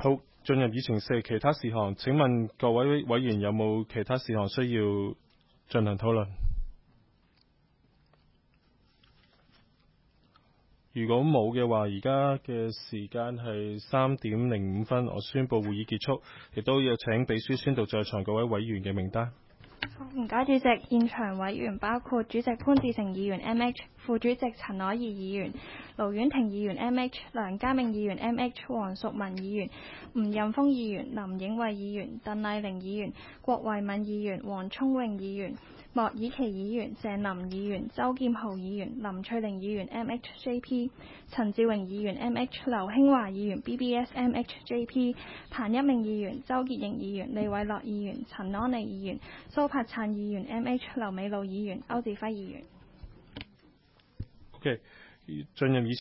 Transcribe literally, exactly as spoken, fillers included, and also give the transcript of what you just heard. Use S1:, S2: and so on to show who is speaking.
S1: 好，進入議程四其他事項。請問各位委員有冇其他事項需要進行討論？如果冇嘅話，而家嘅時間係三點零五分，我宣佈會議結束，亦都要請秘書宣讀在場各位委員嘅名單。
S2: 唔該，主席。現場委員包括主席潘志成議員 M H、副主席陳凱儀議員、盧婉婷議員 M H、梁家明議員 M H、黃淑文議員、吳任峰議員、林影惠議員、鄧麗玲議員、郭慧敏議員、黃聰穎議員、莫以琪議員、鄭林議員、周劍豪議員、林翠玲議員 M H J P、陳志榮議員 M H、劉興華議員 B B S M H J P、彭一鳴議員、周潔瑩議員、李偉樂議員、陳安妮議員、蘇柏燦議員 M H、劉美露議員、歐志輝議員。
S1: OK，進入議